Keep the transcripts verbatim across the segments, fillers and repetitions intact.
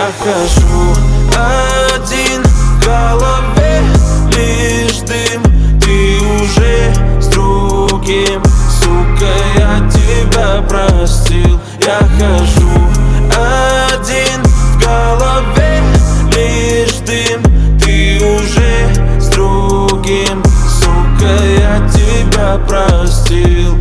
Я хожу один, в голове лишь дым. Ты уже с другим, сука, я тебя простил. Я хожу один, в голове лишь дым. Ты уже с другим, сука, я тебя простил.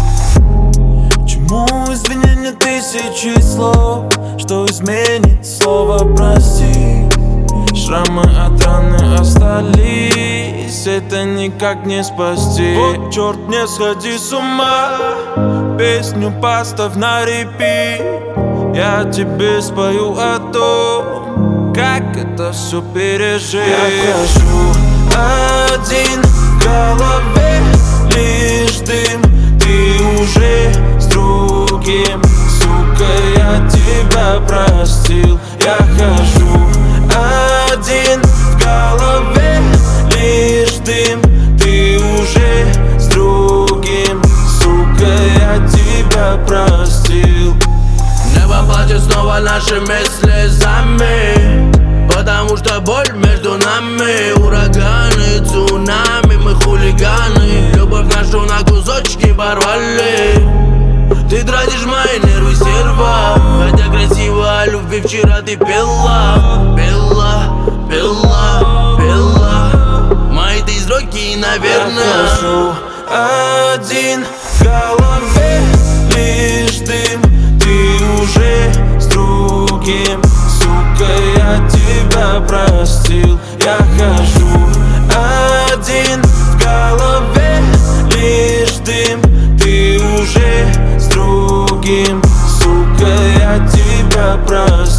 Чему извинения тысячи слов, что изменит слово прости? Шрамы от раны остались, это никак не спасти. Вот черт, не сходи с ума, песню поставь на репит. Я тебе спою о том, как это все пережить. Я хожу один, в голове лишь дым. Ты уже с другим, сука, я тебя простил. Я хожу один, в голове лишь дым. Ты уже с другим, сука, я тебя простил. Небо плачет снова нашими слезами, потому что боль между нами. Ураганы, цунами, мы хулиганы. Любовь нашу на кусочки порвали. Ты тратишь мои нервы, стерва, хотя красиво о любви вчера ты пела. Пела, пела, пела мои ты строки, наверное. Я хожу один, в голове лишь дым. Ты уже с другим, сука, я тебя простил. Я хожу один, в голове лишь дым. Ты уже с другим, сука, я тебя простил.